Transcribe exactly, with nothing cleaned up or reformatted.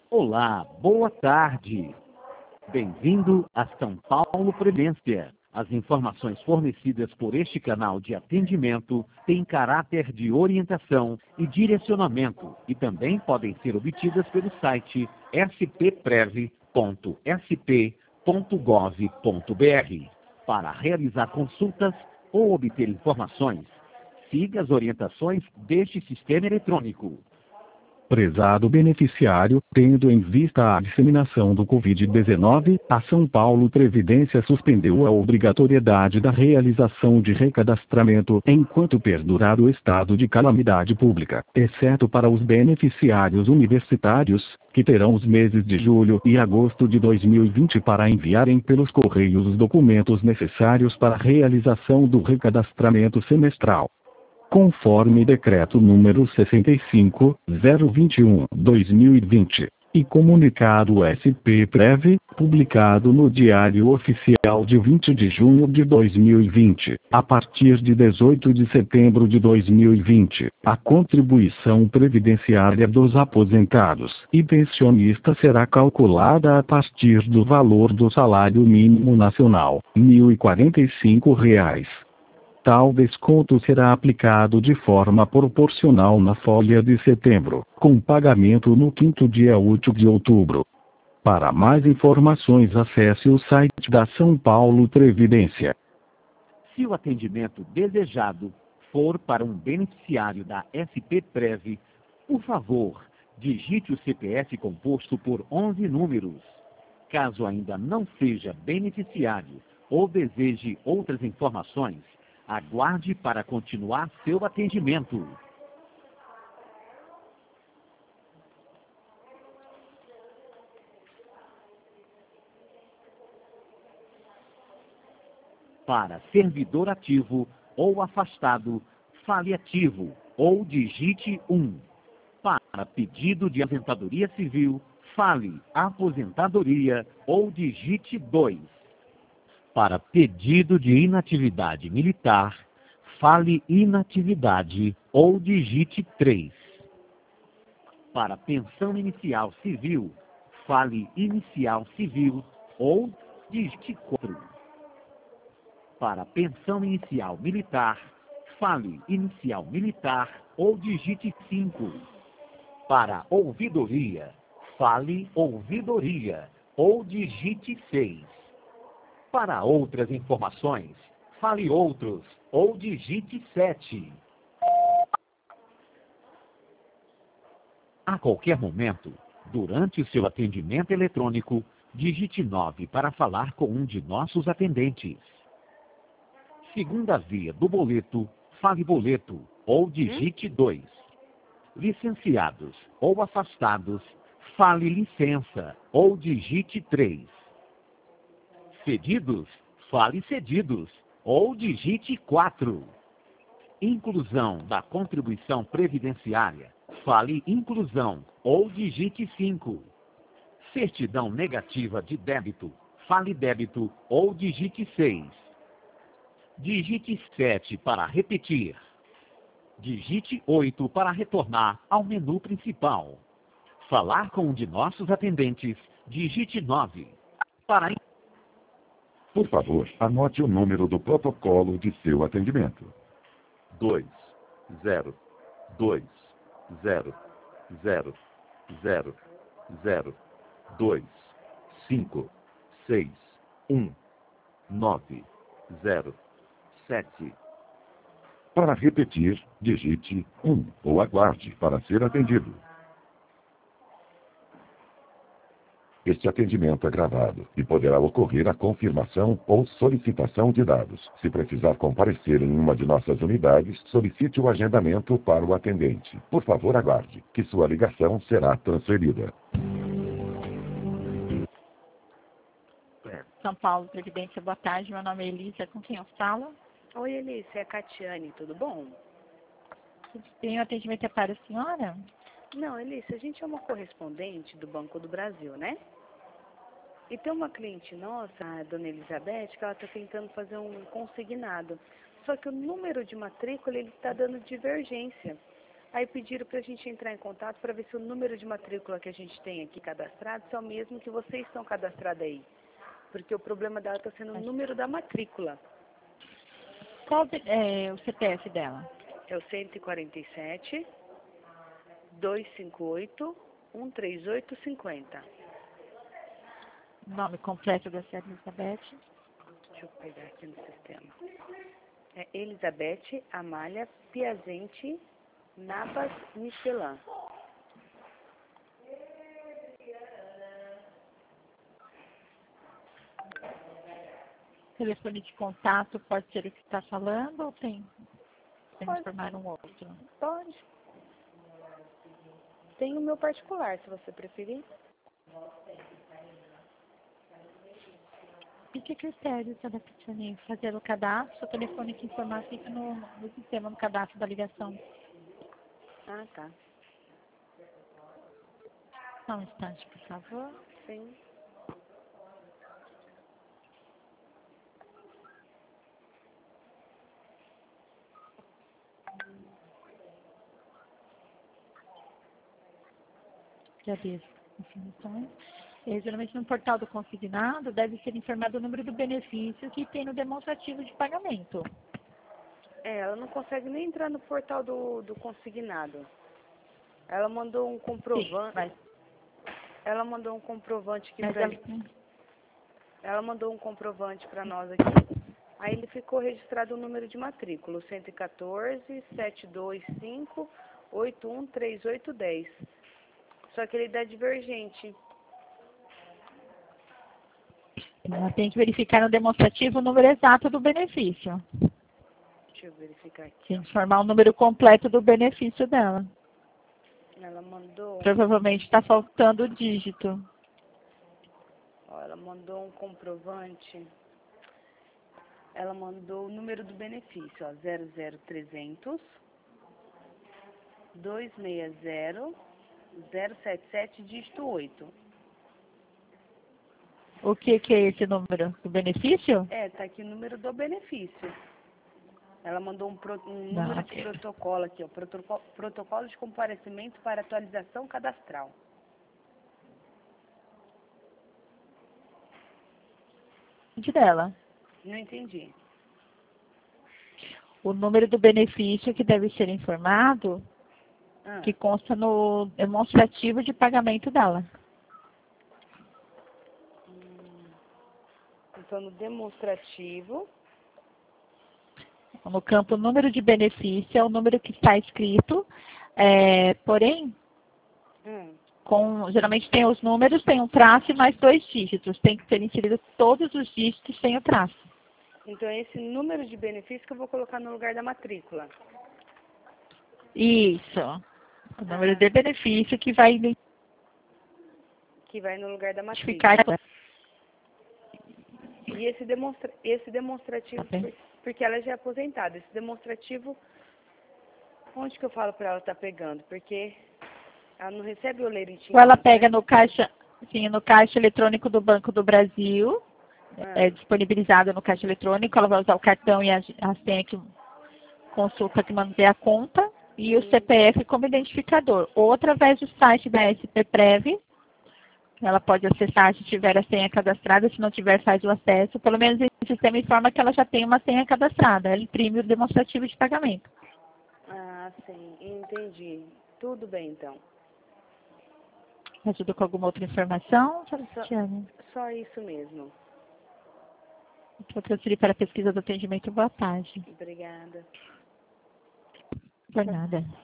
Olá, boa tarde. Bem-vindo a São Paulo Previdência. As informações fornecidas por este canal de atendimento têm caráter de orientação e direcionamento e também podem ser obtidas pelo site s p prev ponto s p ponto gov ponto b r. Para realizar consultas ou obter informações, siga as orientações deste sistema eletrônico. Prezado beneficiário, tendo em vista a disseminação do Covid dezenove, a São Paulo Previdência suspendeu a obrigatoriedade da realização de recadastramento enquanto perdurar o estado de calamidade pública, exceto para os beneficiários universitários, que terão os meses de julho e agosto de dois mil e vinte para enviarem pelos correios os documentos necessários para a realização do recadastramento semestral. Conforme Decreto número sessenta e cinco, zero vinte e um, dois mil e vinte, e Comunicado S P Prev, publicado no Diário Oficial de vinte de junho de dois mil e vinte, a partir de dezoito de setembro de dois mil e vinte, a contribuição previdenciária dos aposentados e pensionistas será calculada a partir do valor do salário mínimo nacional, mil e quarenta e cinco reais. Tal desconto será aplicado de forma proporcional na folha de setembro, com pagamento no quinto dia útil de outubro. Para mais informações, acesse o site da São Paulo Previdência. Se o atendimento desejado for para um beneficiário da S P Prev, por favor, digite o C P F composto por onze números. Caso ainda não seja beneficiário ou deseje outras informações, aguarde para continuar seu atendimento. Para servidor ativo ou afastado, fale ativo ou digite um. Para pedido de aposentadoria civil, fale aposentadoria ou digite dois. Para pedido de inatividade militar, fale inatividade ou digite três. Para pensão inicial civil, fale inicial civil ou digite quatro. Para pensão inicial militar, fale inicial militar ou digite cinco. Para ouvidoria, fale ouvidoria ou digite seis. Para outras informações, fale outros ou digite sete. A qualquer momento, durante o seu atendimento eletrônico, digite nove para falar com um de nossos atendentes. Segunda via do boleto, fale boleto ou digite dois. Licenciados ou afastados, fale licença ou digite três. Cedidos, fale cedidos, ou digite quatro. Inclusão da contribuição previdenciária, fale inclusão, ou digite cinco. Certidão negativa de débito, fale débito, ou digite seis. Digite sete para repetir. Digite oito para retornar ao menu principal. Falar com um de nossos atendentes, digite nove. Para Por favor, anote o número do protocolo de seu atendimento. dois, zero, dois, zero, zero, zero, zero, dois, cinco, seis, um, nove, zero, sete. Para repetir, digite um ou aguarde para ser atendido. Este atendimento é gravado e poderá ocorrer a confirmação ou solicitação de dados. Se precisar comparecer em uma de nossas unidades, solicite o agendamento para o atendente. Por favor, aguarde, que sua ligação será transferida. São Paulo Previdência, boa tarde. Meu nome é Elisa, com quem eu falo? Oi, Elisa, é a Catiane, tudo bom? Tem um atendimento é para a senhora? Não, Elisa, a gente é uma correspondente do Banco do Brasil, né? E tem uma cliente nossa, a dona Elizabeth, que ela está tentando fazer um consignado. Só que o número de matrícula, ele está dando divergência. Aí pediram para a gente entrar em contato para ver se o número de matrícula que a gente tem aqui cadastrado se é o mesmo que vocês estão cadastrados aí. Porque o problema dela está sendo o número da matrícula. Qual é o C P F dela? É o cento e quarenta e sete, duzentos e cinquenta e oito, cento e trinta e oito, cinquenta. Nome completo da senhora Elizabeth? Deixa eu pegar aqui no sistema. É Elizabeth Amália Piazente Navas Michelin. Telefone de contato pode ser o que está falando ou tem? Tem que formar um outro? Pode. Tem o meu particular, se você preferir. E que critério se adaptaria? Fazer o cadastro, o telefone que informar fica no, no sistema, no cadastro da ligação. Ah, tá. Só um instante, por favor. Sim. Agradeço. Informações. E, geralmente no portal do consignado deve ser informado o número do benefício que tem no demonstrativo de pagamento. É, ela não consegue nem entrar no portal do, do consignado. Ela mandou um comprovante. Sim, mas, Ela mandou um comprovante aqui mas pra ela, Ela mandou um comprovante para nós aqui. Aí ele ficou registrado o número de matrícula, cento e quatorze, setecentos e vinte e cinco, oitenta e um, trinta e oito, dez. Só que ele dá divergente. ela tem que verificar no demonstrativo o número exato do benefício. Deixa eu verificar aqui. Tem que informar o número completo do benefício dela. Ela mandou, Provavelmente está faltando o dígito. ó, ela mandou um comprovante. Ela mandou o número do benefício, ó, zero zero trezentos, duzentos e sessenta, zero sete sete, dígito oito. O que, que é esse número? O benefício? É, tá aqui o número do benefício. Ela mandou um, pro, um Não, número ok. de protocolo aqui, ó, protocolo, protocolo de comparecimento para atualização cadastral. Dela. Não entendi. O número do benefício que deve ser informado, Ah, que consta no demonstrativo de pagamento dela. então, no demonstrativo, No campo número de benefício é o número que está escrito, é, porém, hum, com, geralmente tem os números, tem um traço e mais dois dígitos. Tem que ser inseridos todos os dígitos sem o traço. então é esse número de benefício que eu vou colocar no lugar da matrícula. Isso. O número Ah. de benefício que vai Que vai no lugar da identificar. matrícula. E esse, demonstra esse demonstrativo, Tá bem. por- porque ela já é aposentada, esse demonstrativo, onde que eu falo para ela estar pegando? Porque ela não recebe o leitinho. Ou ela pega no caixa, sim, no caixa eletrônico do Banco do Brasil, Ah. é disponibilizado no caixa eletrônico, ela vai usar o cartão e a, a senha que consulta que manter a conta e o C P F como identificador. Ou através do site da S P Prev, ela pode acessar se tiver a senha cadastrada, se não tiver faz o acesso, pelo menos esse sistema informa que ela já tem uma senha cadastrada, ela imprime o demonstrativo de pagamento. Ah, sim, entendi. Tudo bem, então. Ajuda com alguma outra informação, Só, Cristiane? só isso mesmo. Vou transferir para a pesquisa do atendimento. Boa tarde. Obrigada. Por nada.